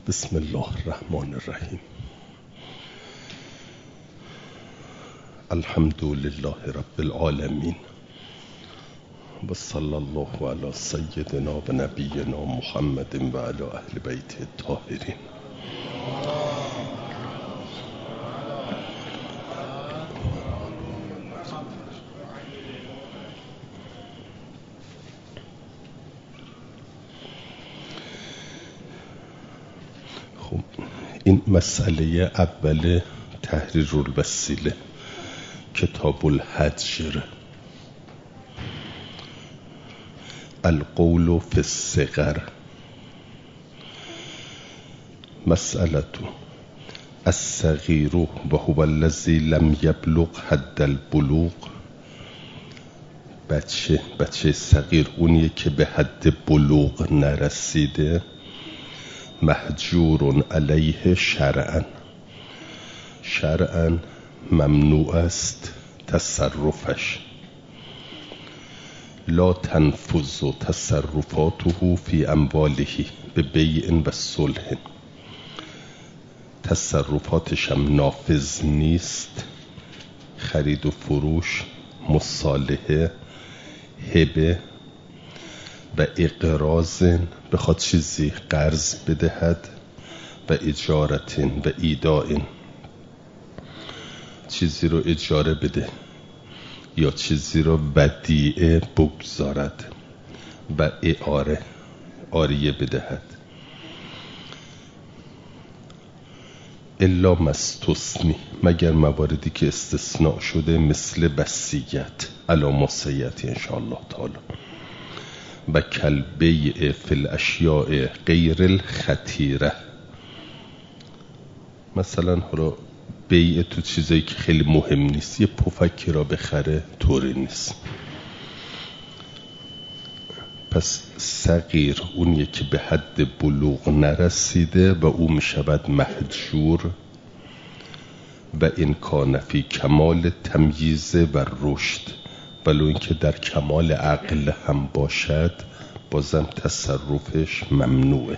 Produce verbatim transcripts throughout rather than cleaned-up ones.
بسم الله الرحمن الرحیم. الحمد لله رب العالمین و صلی الله علی سیدنا و نبینا محمد و علی اهل بیت الطاهرین. این مسئله اول تحریر الوسیله کتاب الحجر. القول فی الصغر. مسئله الصغیر و هو الذی لم یبلغ حد البلوغ. بچه بچه صغیر اونیه که به حد بلوغ نرسیده. محجور علیه شرعا. شرعا ممنوع است تصرفش. لا تنفذ تصرفاته فی امواله به بیع و صلح. تصرفاتش هم نافذ نیست. خرید و فروش، مصالحه، هبه و اقراض، بخواد چیزی قرض بدهد، و اجارت و ایداء، چیزی رو اجاره بده یا چیزی رو ودیعه بگذارد و اعاره عاریه بدهد. الا مستثنی، مگر مواردی که استثناء شده، مثل وصیت علی ما سیأتی ان شاء الله تعالی. و کالبیع فی الاشیاء غیر الخطیره. مثلا حالا بیع تو چیزایی که خیلی مهم نیست، یه پفکی را بخره طوری نیست. پس صغیر اونیه که به حد بلوغ نرسیده و او میشود محجور. و این کان فی کمال تمییز و رشد، ولو اینکه در کمال عقل هم باشد، بازم تصرفش ممنوعه.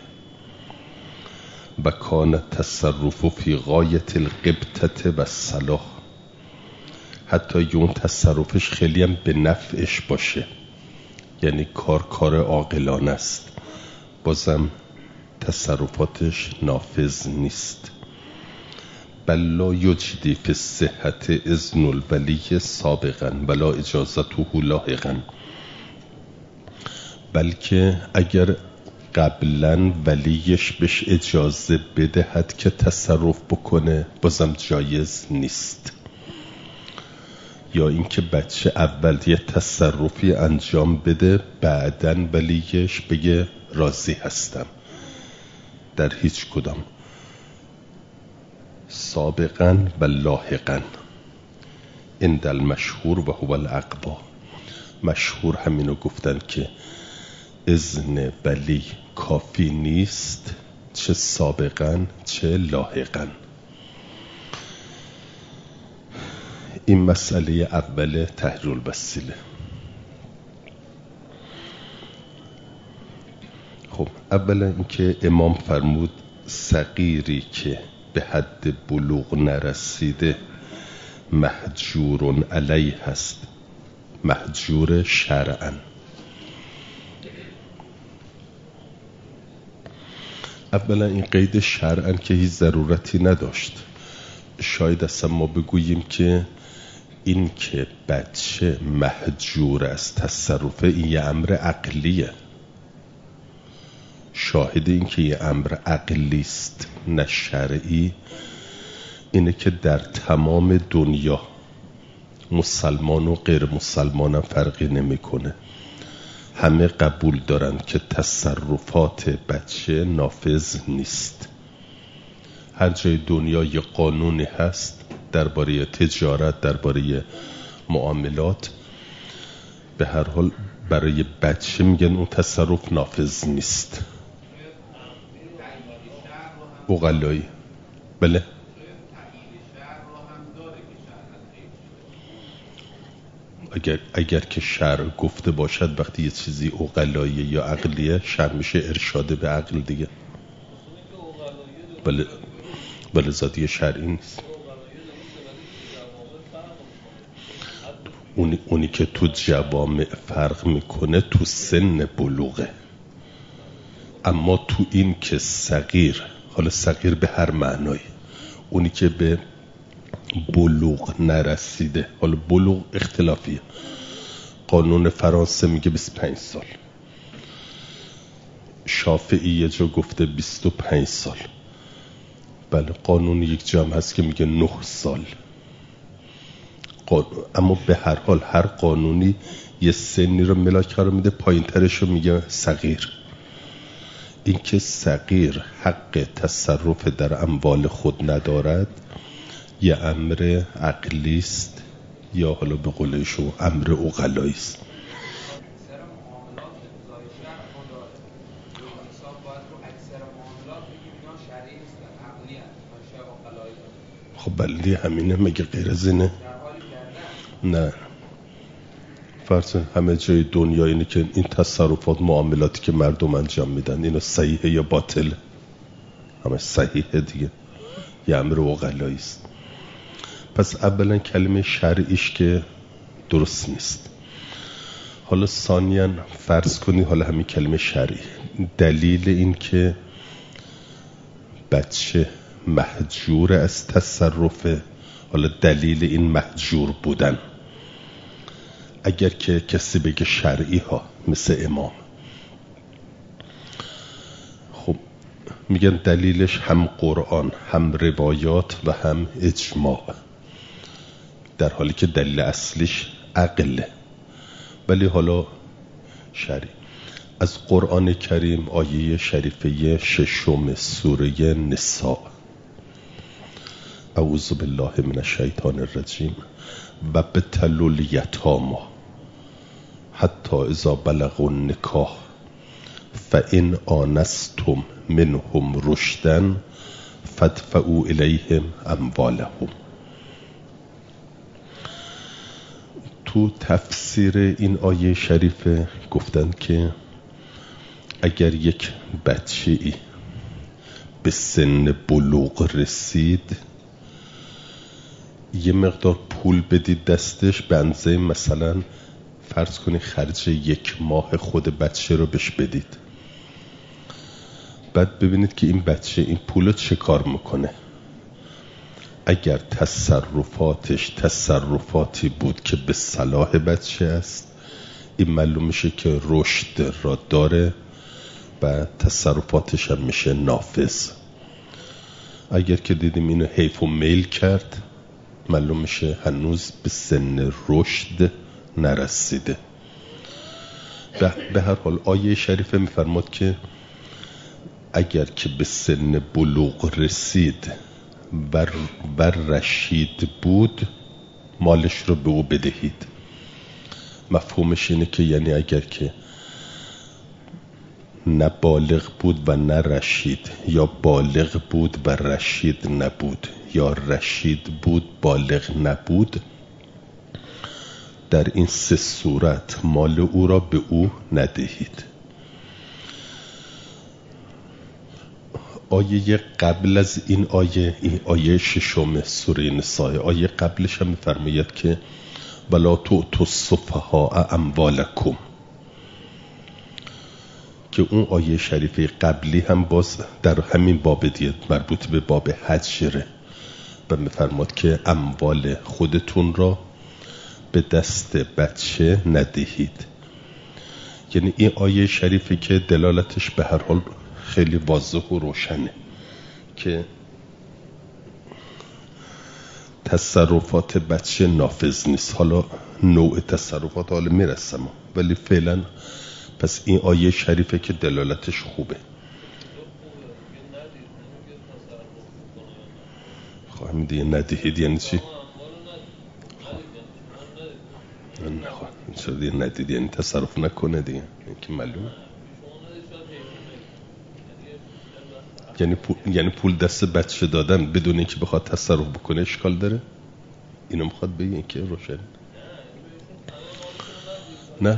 و کان تصرف فی غایت الغبطة و صلاح. حتی اگه اون تصرفش خیلی هم به نفعش باشه، یعنی کار کار عاقلانه است، بازم تصرفاتش نافذ نیست. بل لا یجدی فی الصحة اذن الولی سابقا ولا اجازته لاحقا. بلکه اگر قبلا ولیش بهش اجازه بدهد که تصرف بکنه، بازم جایز نیست. یا اینکه بچه اول یه تصرفی انجام بده، بعداً ولیش بگه راضی هستم. در هیچ کدام. سابقا و لاحقا عند المشهور و هو الاقوا. مشهور همینو گفتن که اذن ولی کافی نیست، چه سابقا چه لاحقا. این مسئله اول تحریر الوسیله. خب اولا اینکه امام فرمود صغیری که به حد بلوغ نرسیده محجور علیه هست. محجور شرعا. اولا این قید شرعا که هیچ ضرورتی نداشت. شاید اصلا ما بگوییم که این که بچه محجور از تصرف، این یه امر عقلیه. شاهد این که یه امر عقلی است نه شرعی اینه که در تمام دنیا مسلمان و غیر مسلمان هم فرقی نمی کنه. همه قبول دارن که تصرفات بچه نافذ نیست. هر جای دنیا یه قانونی هست درباره تجارت، درباره معاملات، به هر حال برای بچه میگن اون تصرف نافذ نیست. اقلایی بله اگر اگر که شرع گفته باشد وقتی یه چیزی اقلاییه یا عقلیه، شرع میشه ارشاد به عقل دیگه. بله بله زادی شرعی نیست. اونی, اونی که تو جوامع فرق میکنه تو سن بلوغه، اما تو این که صغیر، حالا صغیر به هر معنایی، اونی که به بلوغ نرسیده، حالا بلوغ اختلافیه. قانون فرانسه میگه بیست و پنج سال، شافعی یه جا گفته بیست و پنج سال، بله قانون یک جا هم هست که میگه نه سال. قانون... اما به هر حال هر قانونی یه سنی رو ملاک قرار میده، پایین ترش رو میگه صغیر. این که صغیر حق تصرف در اموال خود ندارد یه امر عقلی است، یا حالا به قول شما امر عقلایی است. خب بله همینه، مگه غیر از اینه؟ نه فرض همه جای دنیا اینه که این تصرفات معاملاتی که مردم انجام میدن اینو صحیحه یا باطل؟ همه صحیحه دیگه، یه امر عقلایی است. پس اولا کلمه شرعیش که درست نیست. حالا ثانیاً فرض کنی حالا همین کلمه شرعی دلیل این که بچه محجور از تصرف، حالا دلیل این محجور بودن اگر که کسی بگه شرعی ها مثل امام، خب میگن دلیلش هم قرآن هم روایات و هم اجماع، در حالی که دلیل اصلیش عقله. ولی حالا شرعی از قرآن کریم آیه شریفه ششم سوره نساء، اعوذ بالله من الشیطان الرجیم و ابتلوا الیتامی حتی اذا بلغوا النکاح فان آنستم منهم رشدا فادفعوا الیهم اموالهم. تو تفسیر این آیه شریفه گفتن که اگر یک بچه ای به سن بلوغ رسید یه مقدار پول بدید دستش، به اندازه مثلا فرض کنی خرج یک ماه خود بچه رو بهش بدید، بعد ببینید که این بچه این پول رو چه کار میکنه. اگر تصرفاتش تصرفاتی بود که به صلاح بچه است، این معلوم میشه که رشد را داره و تصرفاتش هم میشه نافذ. اگر که دیدیم اینو حیف و میل کرد، معلوم میشه هنوز به سن رشد نرسیده. به هر حال آیه شریفه میفرماد که اگر که به سن بلوغ رسید و, و رشید بود مالش رو به او بدهید. مفهومش اینه که یعنی اگر که نه بالغ بود و نه رشید، یا بالغ بود و رشید نبود، یا رشید بود بالغ نبود، در این سه صورت مال او را به او ندهید. آیه قبل از این آیه، این آیه ششم سوره نساء، آیه قبلش هم می‌فرماید که ولا تؤتوا السفهاء اموالکم، که اون آیه شریفه قبلی هم باز در همین باب دیگه مربوط به باب حجره و می‌فرماد که اموال خودتون را به دست بچه ندهید. یعنی این آیه شریفه که دلالتش به هر حال خیلی واضح و روشنه که تصرفات بچه نافذ نیست. حالا نوع تصرفات حالا میرسم، ولی فعلا پس این آیه شریفه که دلالتش خوبه. خواهم دیگه ندهید یعنی چی؟ نه خواهم چرا دیگه ندید یعنی تصرف نکنه دیگه، این که معلومه. یعنی پول، یعنی پول دست بچه دادن بدون اینکه بخواد تصرف بکنه اشکال داره؟ اینو میخواد بگه که روشن؟ نه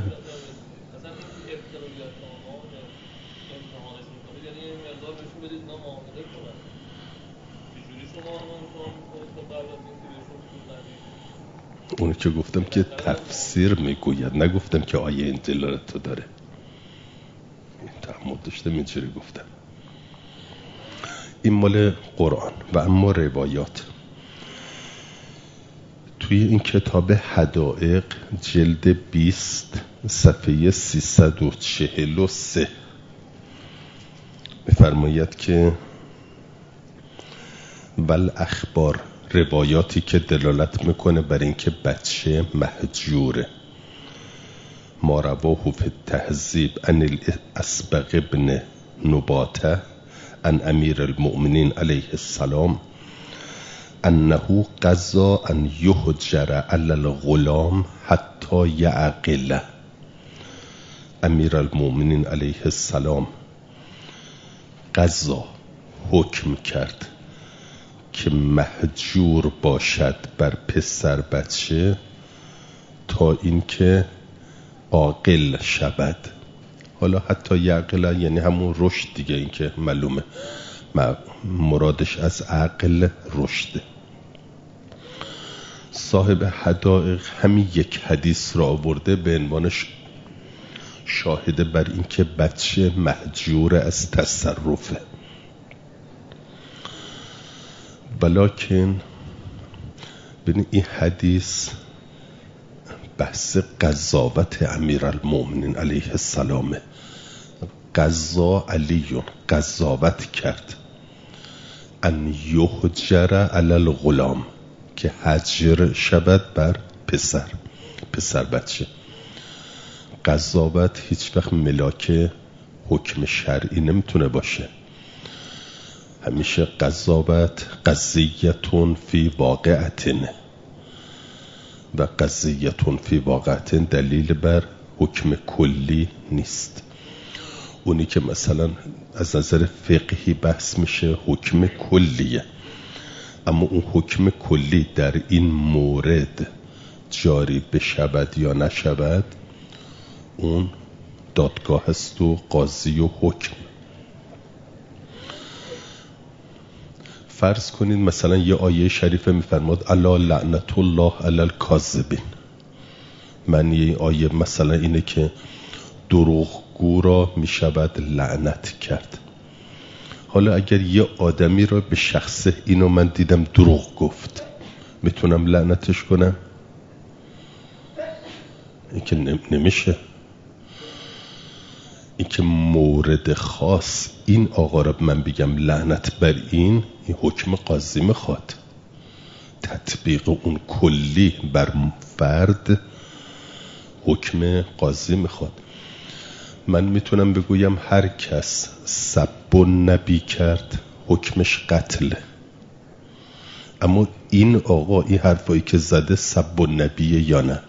اونو که گفتم که تفسیر میگوید، نگفتم که آیه این دلالت رو داره. این تعمد داشتم اینجوری گفتم. این مال قرآن. و اما روایات توی این کتاب حدائق جلد بیست صفحه سیصد و چهل و سه می‌فرماید که ول اخبار، روایاتی که دلالت میکنه بر اینکه بچه مهجوره. ما رواه فی التهذیب عن الاسبغ ابن نباته عن امیر المؤمنین علیه السلام انه قضا ان یهجر علی الغلام حتی یعقل. امیر المؤمنین علیه السلام قضا حکم کرد که مهجور باشد بر پسر بچه تا اینکه عاقل شود. حالا حتی یعقل یعنی همون رشد دیگه، این که معلومه مرادش از عقل رشده. صاحب حدائق همین یک حدیث را آورده به عنوانش شاهده بر این که بچه مهجور از تصرفه. بلکن ببین این حدیث بحث قضاوت امیرالمؤمنین علیه السلام. قضا علیون قضاوت کرد ان یهجر علی الغلام، که هجر شود بر پسر پسر بچه. قضاوت هیچ وقت ملاک حکم شرعی نمیتونه باشه. همیشه قضاوت قضیتون فی واقعتن و قضیتون فی واقعتن دلیل بر حکم کلی نیست. اونی که مثلا از نظر فقهی بحث میشه حکم کلیه، اما اون حکم کلی در این مورد جاری بشود یا نشود اون دادگاه است و قاضی و حکم. فرض کنید مثلا یه آیه شریفه میفرماد الا لعنت الله علی الکاذبین. معنی این آیه مثلا اینه که دروغگو را میشود لعنت کرد. حالا اگر یه آدمی را به شخصه اینو من دیدم دروغ گفت، میتونم لعنتش کنم؟ این که نمیشه. این که مورد خاص این آقا را من بگم لعنت بر این، این حکم قاضی میخواد. تطبیق اون کلی بر فرد حکم قاضی میخواد. من میتونم بگویم هر کس سب نبی کرد حکمش قتله، اما این آقا این حرفایی که زده سب نبیه یا نه،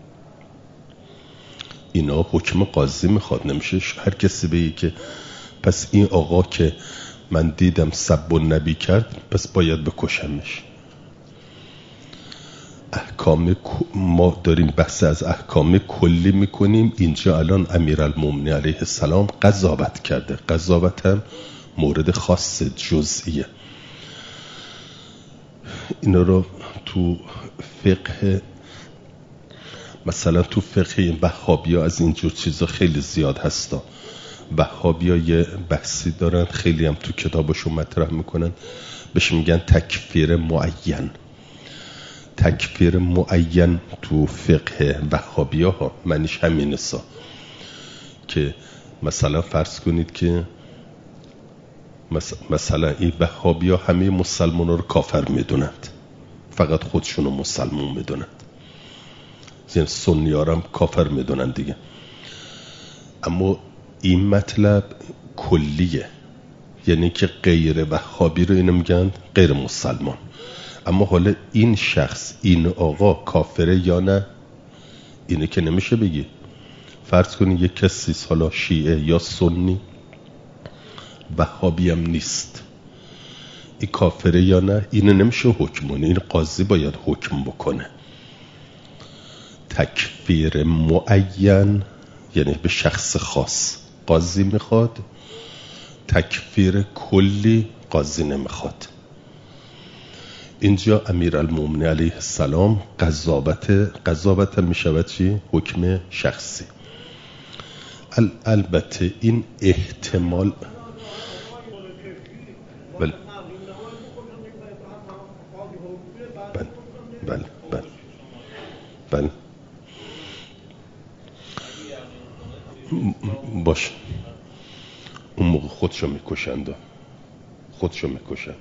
اینا حکم قاضی میخواد. نمیشه هر کسی بگه که پس این آقا که من دیدم سب نبی کرد پس باید بکشمش. احکام ما داریم بحث از احکام کلی میکنیم. اینجا الان امیرالمومنین علیه السلام قضاوت کرده. قضاوت هم مورد خاص جزئیه. اینا رو تو فقه مثلا تو فقه این وهابی ها از اینجور چیزا خیلی زیاد هستا. وهابی ها یه بحثی دارن خیلی هم تو کتابشون مطرح میکنن، بهش میگن تکفیر معین. تکفیر معین تو فقه وهابی ها معنیش همینه سا که مثلا فرض کنید که مثلا این وهابی ها همه مسلمان رو کافر میدونند، فقط خودشونو مسلمان میدونند. یعنی سنی ها هم کافر میدونن دیگه. اما این مطلب کلیه، یعنی که غیر وهابی رو اینو میگن غیر مسلمان. اما حالا این شخص این آقا کافره یا نه، اینه که نمیشه بگی. فرض کنی یک کسی حالا شیعه یا سنی وهابی هم نیست، این کافره یا نه، اینه نمیشه حکم کنه. این قاضی باید حکم بکنه. تکفیر معین یعنی به شخص خاص قاضی میخواد، تکفیر کلی قاضی نمیخواد. اینجا امیرالمومنین علیه السلام قضاوت قضاوت می شود چی؟ حکم شخصی. ال البته این احتمال بله بله بله بله بله باشه، اون موقع خودشو میکشند خودشو میکشند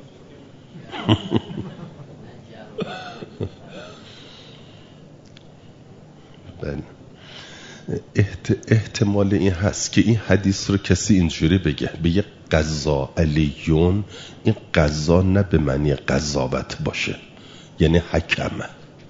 بله. احت... احتمال این هست که این حدیث رو کسی اینجوری بگه، بگه قضا علیون، این قضا نه به معنی قضاوت باشه، یعنی حکمه.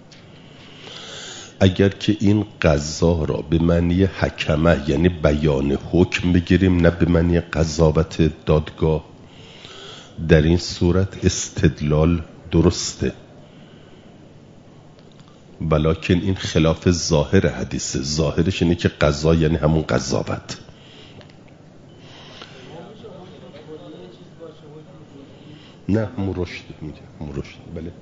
اگر که این قضا را به معنی حکمه یعنی بیان حکم بگیریم، نه به معنی قضاوت دادگاه، در این صورت استدلال درسته، بلکن این خلاف ظاهر حدیثه. ظاهرش اینه که قضا یعنی همون قضاوت. نه همون رشد میگه، همون رشد. بله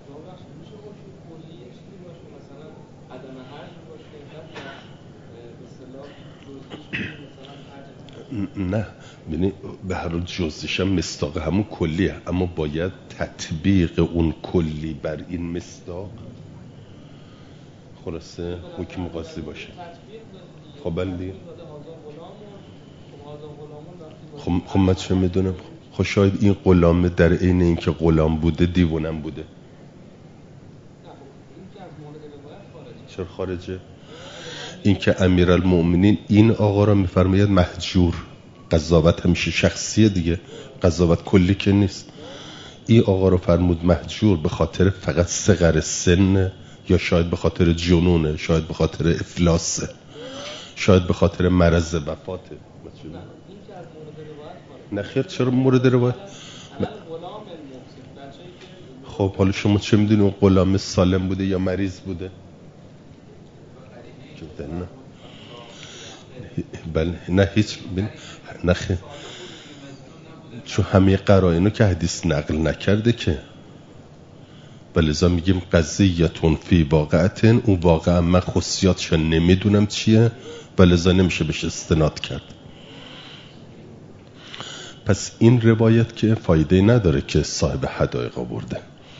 نه ببینی به هر حال جزئیش هم مصداق همون کلیه، اما باید تطبیق اون کلی بر این مصداق خلاصه حکم قاضی باشه. خب بله خب خب من چه میدونم، خب شاید این غلامه در عین اینکه غلام بوده دیوونم بوده. چرا خارجه؟ این که امیرالمومنین این آقا را میفرماید مهجور، قضاوت همیشه شخصیه دیگه، قضاوت کلی که نیست. این آقا را فرمود مهجور به خاطر فقط صغر سن، یا شاید به خاطر جنونه، شاید به خاطر افلاسه، شاید به خاطر مرض وفاته. نه خیر، چرا مورد روایت؟ خب حالا شما چه میدونی اون غلام سالم بوده یا مریض بوده؟ نه بله نه هیچ نه خیر، چون همه قرائنو که حدیث نقل نکرده که، بلذا میگیم قضیتون فی واقعتن، اون واقعا من خصوصیاتش نمیدونم چیه، بلذا نمیشه بهش استناد کرد. پس این روایت که فایده نداره که صاحب حدایق آورده.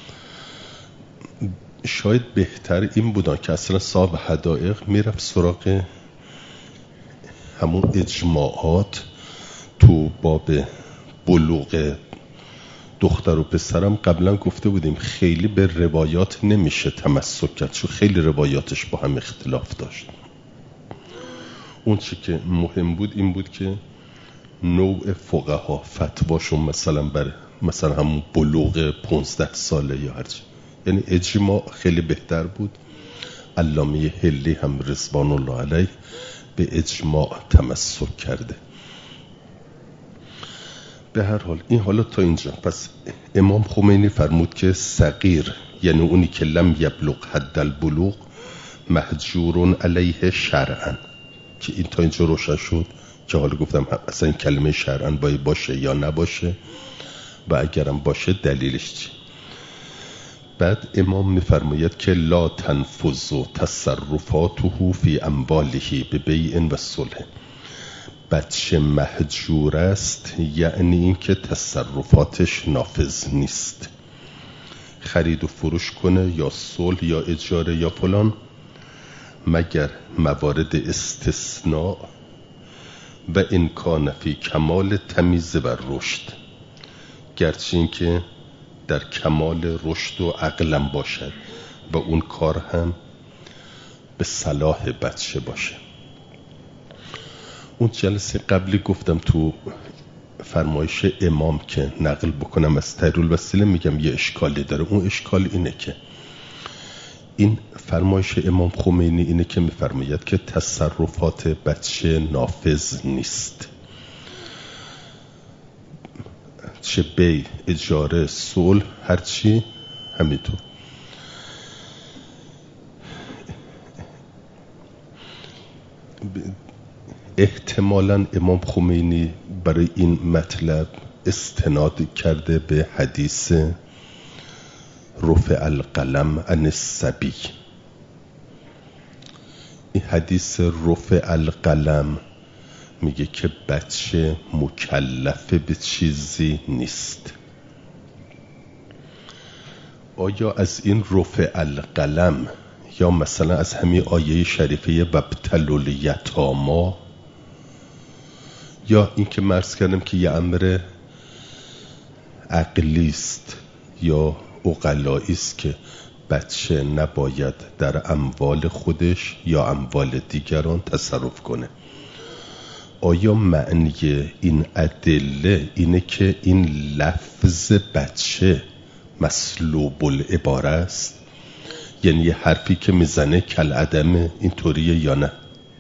شاید بهتر این بودا که اصلا صاحب حدایق میرفت سراغ همون اجماعات تو باب بلوغ دختر و پسرم. قبلا گفته بودیم خیلی به روایات نمیشه تمسک کرد، چون خیلی روایاتش با هم اختلاف داشت. اون چی که مهم بود این بود که نوع فقها فتواشون مثلا بر مثلا همون بلوغ پونزده ساله یا هرچی، یعنی اجماع خیلی بهتر بود. علامه حلی هم رضوان الله علیه به اجماع تمسک کرده. به هر حال این حالا تا اینجا. پس امام خمینی فرمود که صغیر یعنی اونی که لم یبلغ حد البلوغ مهجور علیه شرعا، که این تا اینجا روشن شد که حالا گفتم اصلا این کلمه شرعا باید باشه یا نباشه و اگرم باشه دلیلش چی. بعد امام میفرماید که لا تنفذ تصرفاته فی امواله به بیع و صلح. بچه مهجور است یعنی این که تصرفاتش نافذ نیست، خرید و فروش کنه یا صلح یا اجاره یا فلان، مگر موارد استثناء و امکان فی کمال تمیز و رشد، گرچه این که در کمال رشد و عقلم باشد و اون کار هم به صلاح بچه باشه. اون جلسه قبلی گفتم تو فرمایش امام که نقل بکنم از تحریرالوسیله، میگم یه اشکالی داره. اون اشکال اینه که این فرمایش امام خمینی اینه که میفرماید که تصرفات بچه نافذ نیست، چه بی، اجاره، صلح، هرچی همینطور. احتمالاً امام خمینی برای این مطلب استناد کرده به حدیث رفع القلم عن الصبی. این حدیث رفع القلم میگه که بچه مکلف به چیزی نیست. آیا از این رفع القلم یا مثلا از همین آیه شریفه وابتلوا الیتامی یا این که مرز کردم که یه امر عقلیست یا عقلاییست که بچه نباید در اموال خودش یا اموال دیگران تصرف کنه، آیا معنی این ادله اینه که این لفظ بچه مسلوب العباره است؟ یعنی یه حرفی که میزنه کالعدم اینطوریه یا نه؟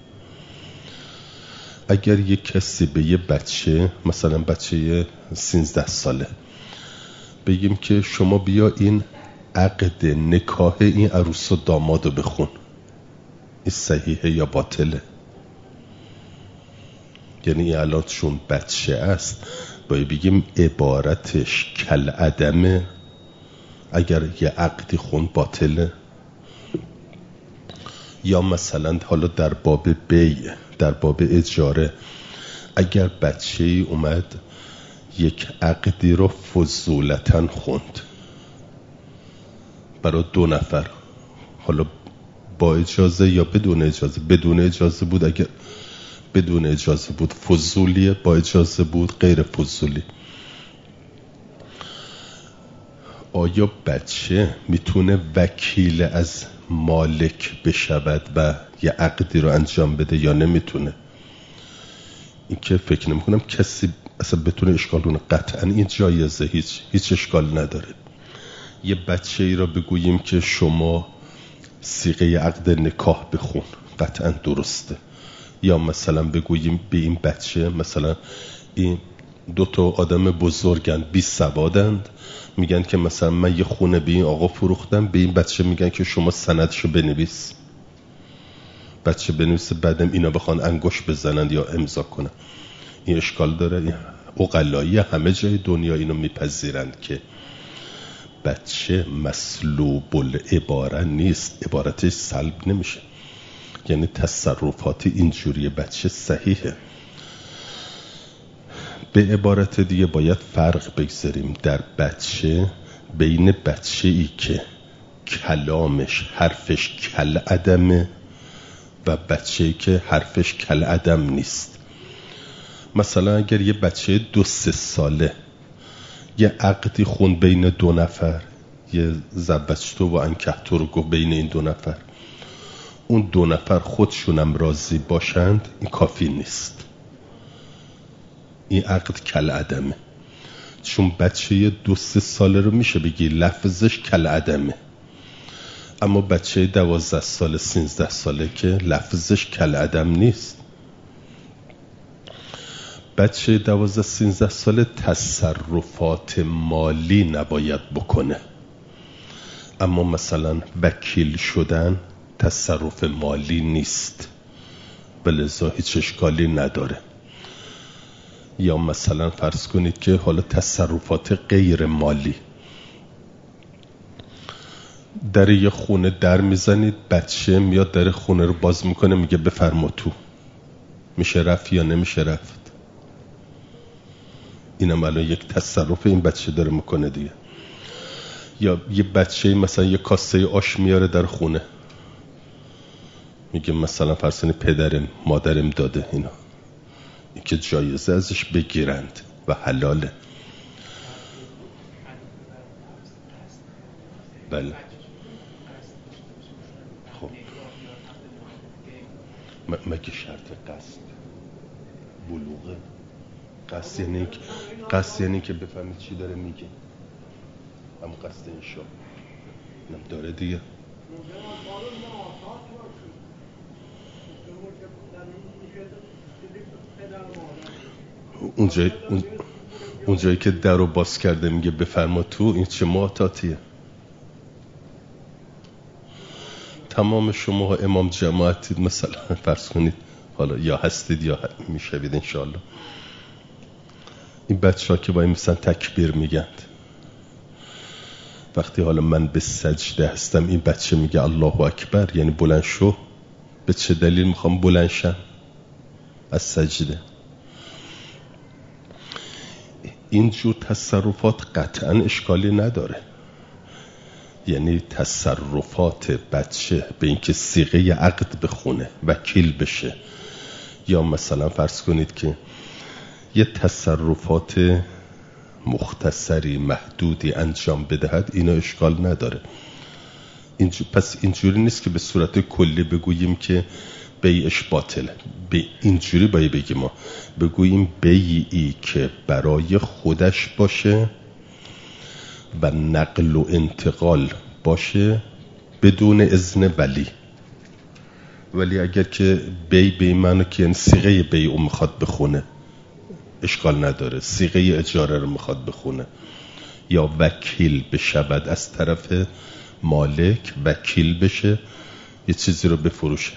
اگر یه کسی به یه بچه، مثلا بچه سیزده ساله، بگیم که شما بیا این عقد نکاح این عروس و داماد رو بخون، این صحیحه یا باطله؟ یعنی الان چون بچه است باید بگیم عبارتش کالعدمه، اگر یه عقدی خون باطله؟ یا مثلا حالا در باب بیع، در باب اجاره، اگر بچه ای اومد یک عقدی رو فضولتاً خوند برای دو نفر، حالا با اجازه یا بدون اجازه، بدون اجازه بود، اگر بدون اجازه بود فضولیه، با اجازه بود غیر فضولی، آیا بچه میتونه وکیل از مالک بشود و یه عقدی رو انجام بده یا نمیتونه؟ این که فکر نمی کنم کسی اصلا بتونه اشکال کنه. قطعا این جایزه، هیچ هیچ اشکال نداره. یه بچه ای را بگوییم که شما صیغه عقد نکاح بخون، قطعا درسته. یا مثلا بگوییم به این بچه، مثلا این دو تا آدم بزرگن، بی سوادند، میگن که مثلا من یه خونه به این آقا فروختم، به این بچه میگن که شما سندشو بنویس. بچه بنویسه، بعدم اینا بخوان انگشت بزنند یا امضا کنن. این اشکال داره؟ این عقلایی همه جای دنیا اینو میپذیرند که بچه مسلوب العباره نیست، عبارتش سلب نمیشه، یعنی تصرفات اینجوری بچه صحیحه. به عبارت دیگه باید فرق بگذاریم در بچه بین بچه ای که کلامش حرفش کالعدمه و بچه ای که حرفش کالعدم نیست. مثلا اگر یه بچه دو سه ساله یه عقدی خون بین دو نفر، یه زوجتو و انکحتو رو گفت بین این دو نفر، اون دو نفر خودشونم راضی باشند، این کافی نیست، این عقد کالعدمه. چون بچه دو سه ساله رو میشه بگی لفظش کالعدمه، اما بچه دوازده ساله سیزده ساله که لفظش کالعدم نیست. بچه دوازده سیزده ساله تصرفات مالی نباید بکنه، اما مثلا وکیل شدن تصرف مالی نیست، بلذا هیچ اشکالی نداره. یا مثلا فرض کنید که حالا تصرفات غیر مالی، در یه خونه در میزنید، بچه میاد در خونه رو باز میکنه، میگه بفرما تو، میشه رفت یا نمیشه رفت؟ اینم الان یک تصرف این بچه داره میکنه دیگه. یا یه بچه مثلا یه کاسه آش میاره در خونه، میگه مثلا فرض کنید پدرم مادرم داده، اینا این که جایزه ازش بگیرند و حلاله. بله خب مگه شرط قصد بلوغه؟ قصد یعنی قصد یعنی که بفهمید چی داره میگه، هم قصد انشا نم داره دیگه. اونجایی اون اونجایی که در رو باز کرده میگه بفرما تو، این چه معتاتیه؟ تمام شما امام جماعتید مثلا فرض کنید، حالا یا هستید یا میشوید انشاءالله، این بچه ها که باید میسن تکبیر میگند، وقتی حالا من به سجده هستم این بچه میگه الله اکبر، یعنی بلند شو. به چه دلیل میخوام بلند شم از سجده؟ اینجور تصرفات قطعا اشکالی نداره. یعنی تصرفات بچه به اینکه صیغه عقد بخونه، وکیل بشه، یا مثلا فرض کنید که یه تصرفات مختصری محدودی انجام بدهد، اینا اشکال نداره. اینجور پس اینجوری نیست که به صورت کلی بگوییم که بیعش باطله. به اینجوری باید بگیم ما بگوییم بیعی که برای خودش باشه و نقل و انتقال باشه بدون اذن ولی. ولی اگر که بی بی منو که این صیغه بیع رو میخواد بخونه اشکال نداره، صیغه اجاره رو میخواد بخونه، یا وکیل بشود از طرف مالک، وکیل بشه یه چیزی رو بفروشه،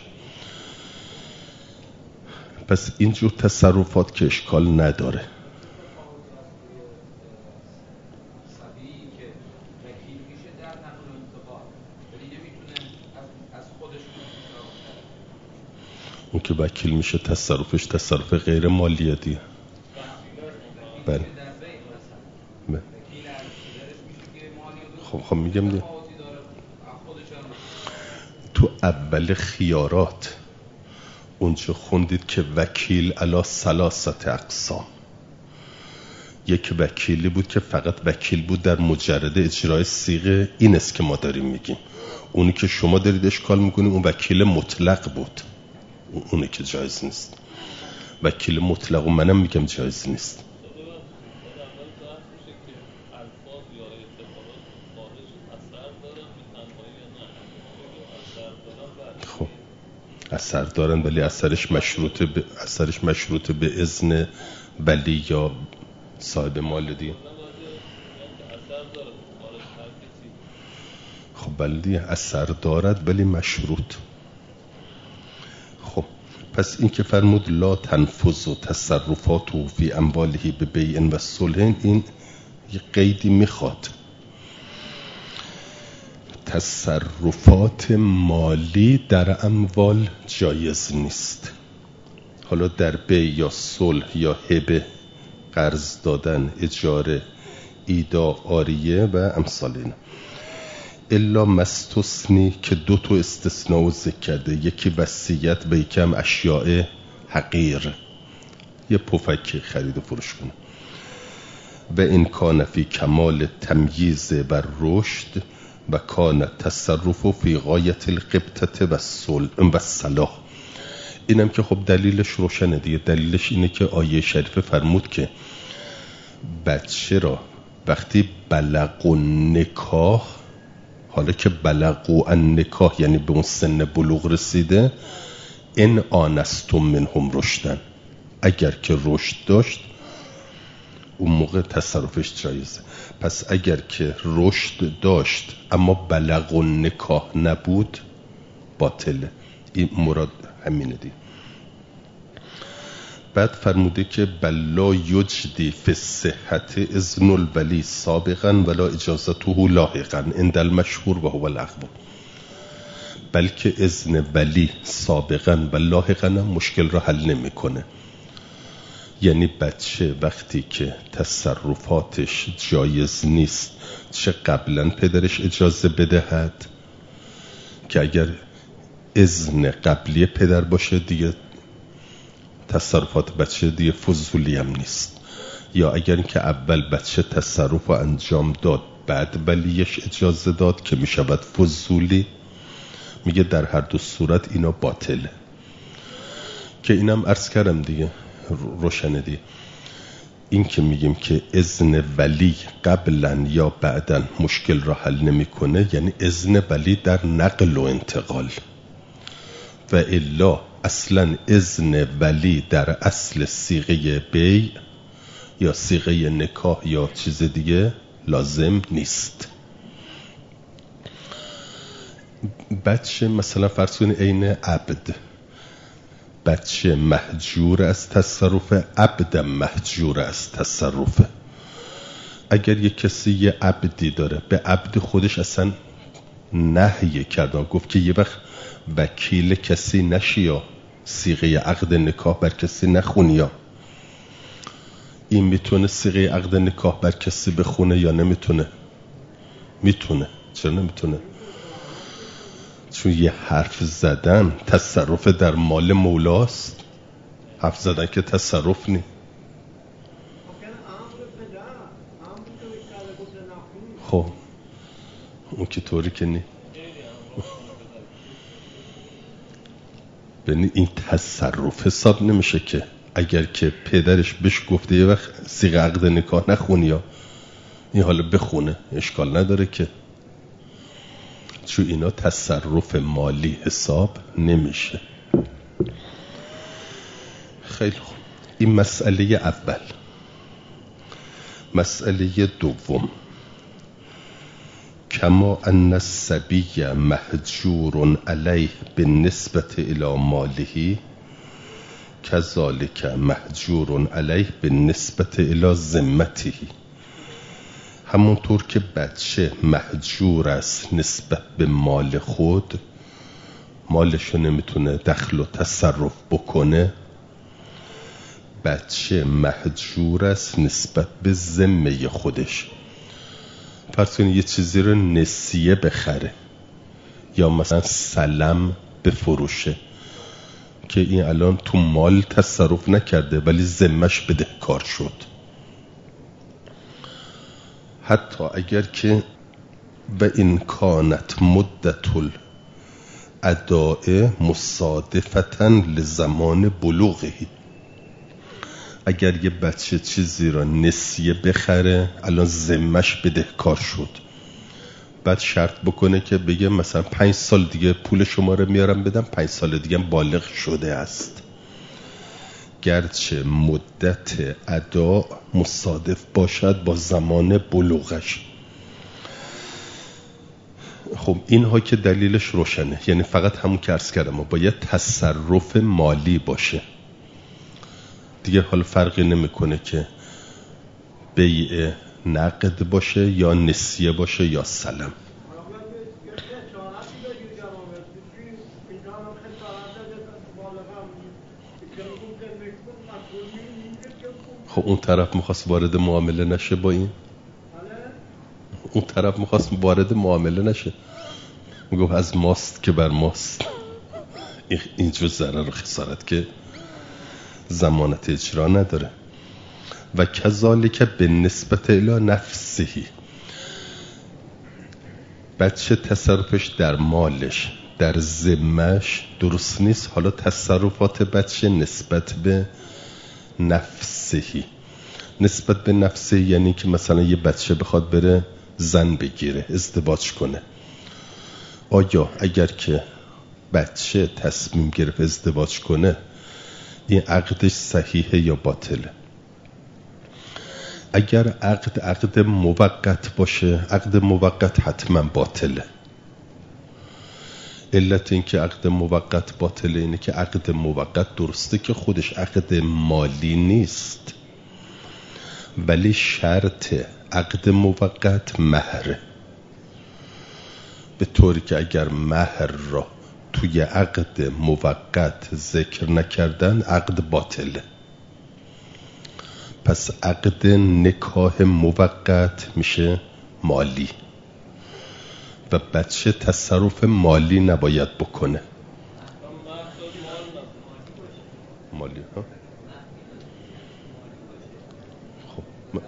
پس اینجور تصرفات که اشکال نداره. اون که وکیل میشه تصرفش تصرف غیر مالیاتی. بله. خب خب میگم دی. تو اول خیارات اونجا خوندید که وکیل علی ثلاثه اقسام. یک وکیلی بود که فقط وکیل بود در مجرد اجرای صیغه، این است که ما داریم میگیم. اونی که شما دارید اشکال میکنید اون وکیل مطلق بود، اونی که جایز نیست. وکیل مطلق و منم میگم جایز نیست. خب اثر دارن ولی اثرش مشروط به اثرش مشروط به اذن ولی یا صاحب مال دیگه. خب ولی اثر دارد ولی مشروط. خب پس این که فرمود لا تنفذ و تصرفات و فی اموالهی به بیع و صلح، این یه قیدی میخواد. تصرفات مالی در اموال جایز نیست، حالا در بیع یا صلح یا هبه، قرض دادن، اجاره، ایدا، عاریه و امثال اینا، الا مستثنی که دو تا استثناء ذکر کرده، یکی وصیت و یکی هم اشیاء حقیر، یه پفک خرید و فروش کنه. و این کان فی کمال تمییز و رشد و کان تصرف فی غایت القبطه و صلاح. اینم که خب دلیلش روشنه دیگه. دلیلش اینه که آیه شریفه فرمود که بچه را وقتی بلغ و نکاح، حالا که بلغ و نکاح یعنی به اون سن بلوغ رسیده، ان آنستم منهم رشدن، اگر که رشد داشت اون موقع تصرفش جایزه. پس اگر که رشد داشت اما بلغ و نکاح نبود باطله. این مراد همینه دی. بعد فرموده که بلا یجدی فی الصحت اذن الولی سابقا ولا اجازته لاحقا عند المشهور و هو الاقوى. بلکه اذن ولی سابقا و لاحقا مشکل را حل نمیکنه. یعنی بچه وقتی که تصرفاتش جایز نیست، چه قبلا پدرش اجازه بدهد که اگر اذن قبلی پدر باشه دیگه تصرفات بچه دیگه فضولی هم نیست، یا اگر که اول بچه تصرف انجام داد بعد ولیش اجازه داد که می شود فضولی، میگه در هر دو صورت اینا باطله. که اینم عرض کردم دیگه، روشنه دی. این که میگیم که اذن ولی قبلا یا بعدا مشکل را حل نمیکنه، یعنی اذن ولی در نقل و انتقال، و الا اصلا اذن ولی در اصل صیغه بیع یا صیغه نکاح یا چیز دیگه لازم نیست. بچه مثلا فرض کنید عین عبد، بچه محجور از تصرف، عبد محجور از تصرف. اگر یک کسی یه عبدی داره، به عبد خودش اصلا نهی کرده، گفت که یه وقت وکیل کسی نشی یا صیغه عقد نکاح بر کسی نخونی. یا این میتونه صیغه عقد نکاح بر کسی بخونه یا نمیتونه؟ میتونه. چرا نمیتونه؟ چون یه حرف زدن تصرف در مال مولاست. حرف زدن که تصرف نی. خب اون که طوری که نی. ببین این تصرف حساب نمیشه که اگر که پدرش بهش گفته یه وقت صیغه عقد نکاح نخونی یا این حالا بخونه، اشکال نداره که، چون اینا تصرف مالی حساب نمیشه. خیلی خوب، این مسئله اول. مسئله دوم، کما ان الصبی محجور علیه بالنسبة الی ماله کذالک محجور علیه بالنسبة الی ذمته. همونطور که بچه محجور است نسبت به مال خود، مالشو نمیتونه دخل و تصرف بکنه، بچه محجور است نسبت به ذمه خودش. فرض کنید یه چیزی رو نسیه بخره یا مثلا سلم بفروشه که این الان تو مال تصرف نکرده ولی ذمه‌اش بدهکار شد. حتی اگر که و این کانت مدت الاداء مصادفتا لزمان بلوغه، اگر یه بچه چیزی را نسیه بخره الان ذمه‌اش بدهکار شد، بعد شرط بکنه که بگه مثلا پنج سال دیگه پول شما رو میارم بدم، پنج سال دیگه بالغ شده است، گرچه مدت ادا مصادف باشد با زمان بلوغش. خب اینها که دلیلش روشنه، یعنی فقط همون که عرض کردم باید تصرف مالی باشه دیگه. حالا فرقی نمیکنه که بیع نقد باشه یا نسیه باشه یا سلم. خب اون طرف میخواست وارد معامله نشه با این، اون طرف میخواست وارد معامله نشه، میگفت از ماست که بر ماست. اینجور ضرر و خسارت که ضمانت اجرا نداره. و کذالک به نسبت الی نفسه، بچه تصرفش در مالش در ذمه‌اش درست نیست، حالا تصرفات بچه نسبت به نفسهی. نسبت به نفسه یعنی که مثلا یه بچه بخواد بره زن بگیره، ازدواج کنه، آیا اگر که بچه تصمیم گرفت ازدواج کنه این عقدش صحیحه یا باطله؟ اگر عقد عقد موقت باشه، عقد موقت حتما باطله. علت این که عقد موقت باطله اینه که عقد موقت درسته که خودش عقد مالی نیست، ولی شرط عقد موقت مهره، به طوری که اگر مهر را توی عقد موقت ذکر نکردن عقد باطله. پس عقد نکاح موقت میشه مالی و بچه تصرف مالی نباید بکنه. مالی ها؟ خب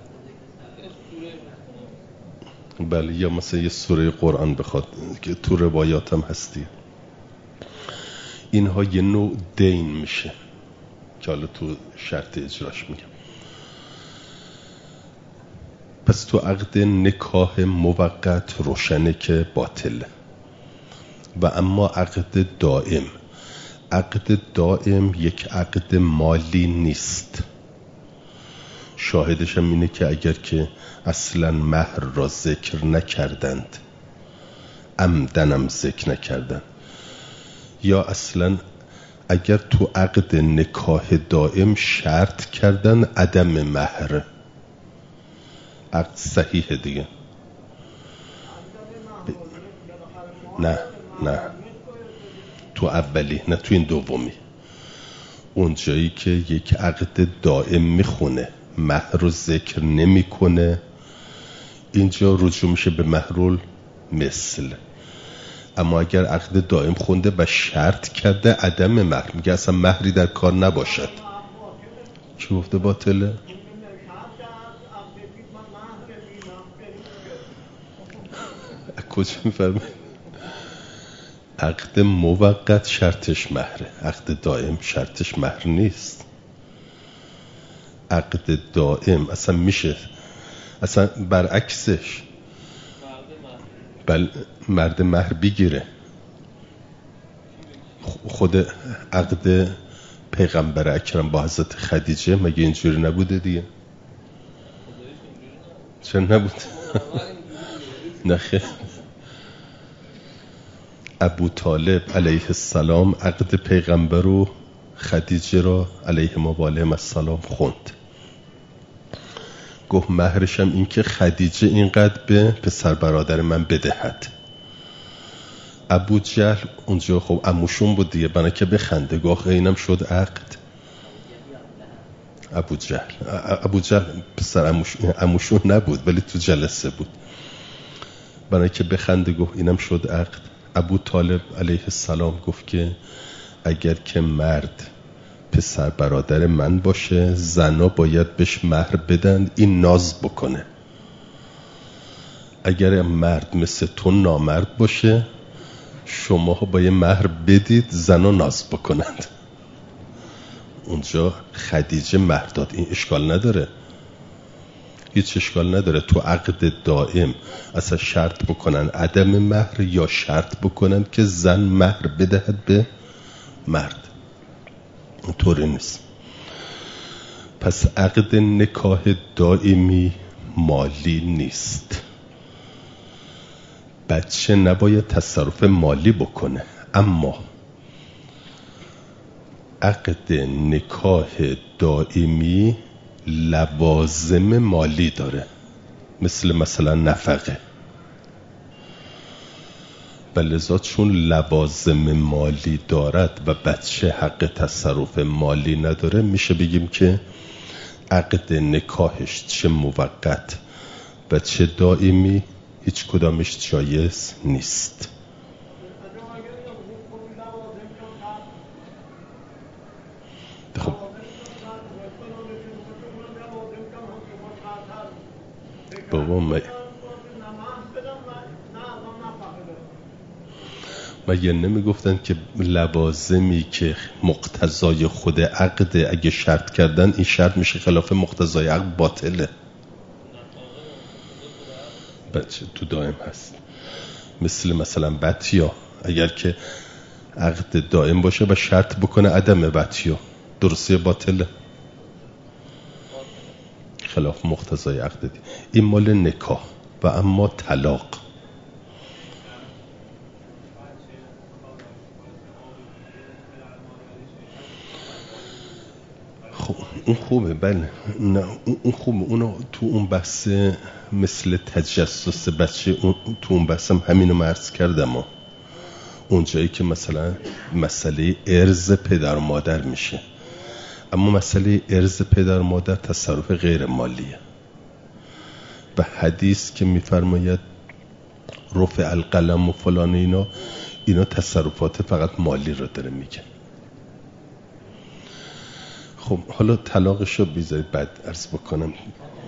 بله، یا مثلا یه سوره قرآن بخواد که تو روایات هم هستی، اینها یه نوع دین میشه که حالا تو شرط اجراش میگم. پس تو عقد نکاح موقت روشنه که باطله. و اما عقد دائم، عقد دائم یک عقد مالی نیست. شاهدش هم اینه که اگر که اصلا مهر را ذکر نکردند، عمدنم ذکر نکردند، یا اصلا اگر تو عقد نکاح دائم شرط کردن عدم مهر، عقد صحیحه دیگه. ب... نه نه تو اولی، نه تو این دومی. اون جایی که یک عقد دائم میخونه مهر رو ذکر نمیکنه، اینجا رجوع میشه به مهرول مثل. اما اگر عقد دائم خونده و شرط کرده عدم مهر، میگه اصلا مهری در کار نباشد، چی گفته باطله؟ کجا میفرمه؟ عقد موقت شرطش مهره، عقد دائم شرطش مهر نیست. عقد دائم اصلا میشه اصلا برعکسش، بل مرد مهر بگیره. خود عقد پیغمبر اکرم با حضرت خدیجه مگه اینجوری نبوده دیگه؟ چرا نبود؟ نخیر. ابو طالب علیه السلام عقد پیغمبر رو خدیجه را علیه ما و علیهم السلام خوند. گفت مهرشم این که خدیجه اینقدر به پسر برادر من بدهد. ابو جهل اونجا خب عموشون بود دیگه، بنا که بخنده، گفت اینم شد عقد. ابو جهل ابو جهل پسر عموشون, عموشون نبود ولی تو جلسه بود، بنا که بخنده گفت اینم شد عقد. ابو طالب علیه السلام گفت که اگر که مرد پسر برادر من باشه زنا باید بهش مهر بدن، این ناز بکنه. اگر مرد مثل تو نامرد باشه شما باید مهر بدید زنا ناز بکنند. اونجا خدیجه مهر داد، این اشکال نداره، هیچ اشکال نداره. تو عقد دائم اصلا شرط بکنن عدم مهر یا شرط بکنن که زن مهر بدهد به مرد، طوری نیست. پس عقد نکاح دائمی مالی نیست. بچه نباید تصرف مالی بکنه، اما عقد نکاح دائمی لوازم مالی داره، مثل مثلا نفقه. بلذا چون لوازم مالی دارد و بچه حق تصرف مالی نداره، میشه بگیم که عقد نکاحش چه موقت و چه دائمی هیچ کدامش جایز نیست. خب بابا ما مگه نمیگفتن که لوازمی که مقتضای خود عقد اگه شرط کردن این شرط میشه خلاف مقتضای عقد باطله. بچه تو دائم هست، مثل مثلا بطیا، اگر که عقد دائم باشه و شرط بکنه عدم بطیا، درسته باطله، خلاف مقتضای عقد دی. این مال نکاح. و اما طلاق، خب اون خوبه، بله نه اون خوبه، اونو تو اون بحث مثل تجسس بچه اون تو اون بحث هم همینو عرض کردم. اون جایی که مثلا مسئله ارث پدر و مادر میشه، اما مسئله ارث پدر و مادر تصرف غیر مالیه و حدیث که میفرماید رفع القلم و فلان اینا اینا تصرفات فقط مالی رو داره میگه. خب حالا طلاقش رو بیذارید بعد عرض بکنم.